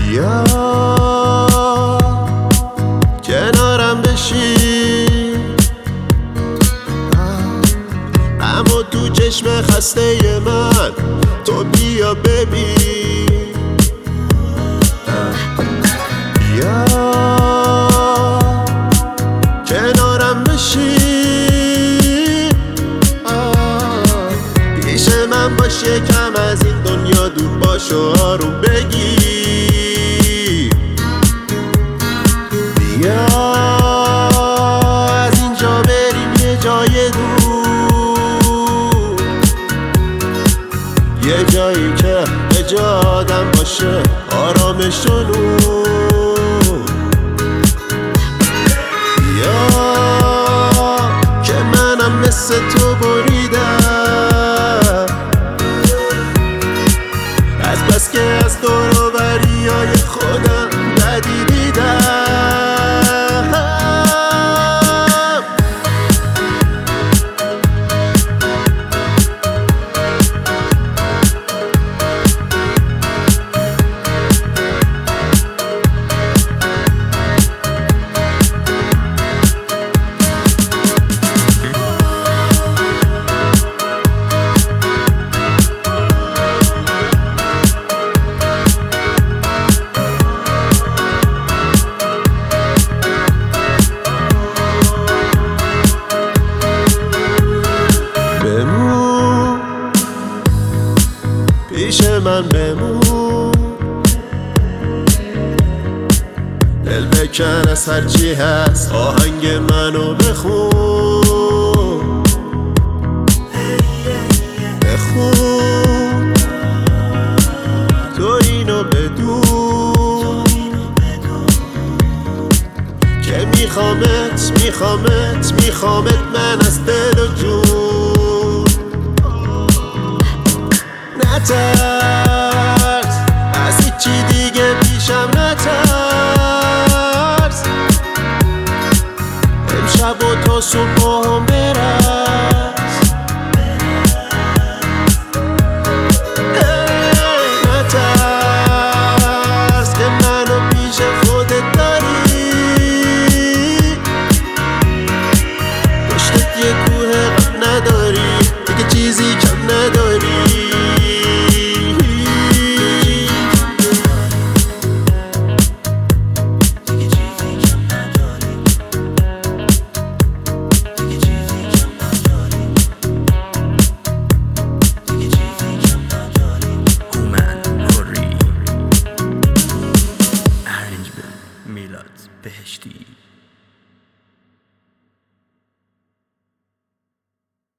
بیا کنارم بشی، اما تو چشم خسته من تو بیا ببین. بیا کنارم بشی، پیش من باش، یکم از این دنیا دور باش و آروم بگیر. بیا از اینجا بریم یه جای دور، یه جایی که به جا آدم باشه آرامش و نور. بیا که منم مثل تو بریدم، از بس که از دور و بریای خودم بدی دیدم. بمون پیش من، بمون دل بکن از هرچی هست، آهنگ منو بخون. بخون تو اینو بدون که میخوامت میخوامت میخوامت من از دل و جون. نترس از هیچی دیگه پیشم نترس، امشب و تا صبح هم برس. نترس که منو پیش خودت داری، پشتت یه کوه غم نداری، دیگه چیزی کم نداری. میلاد بهشتی.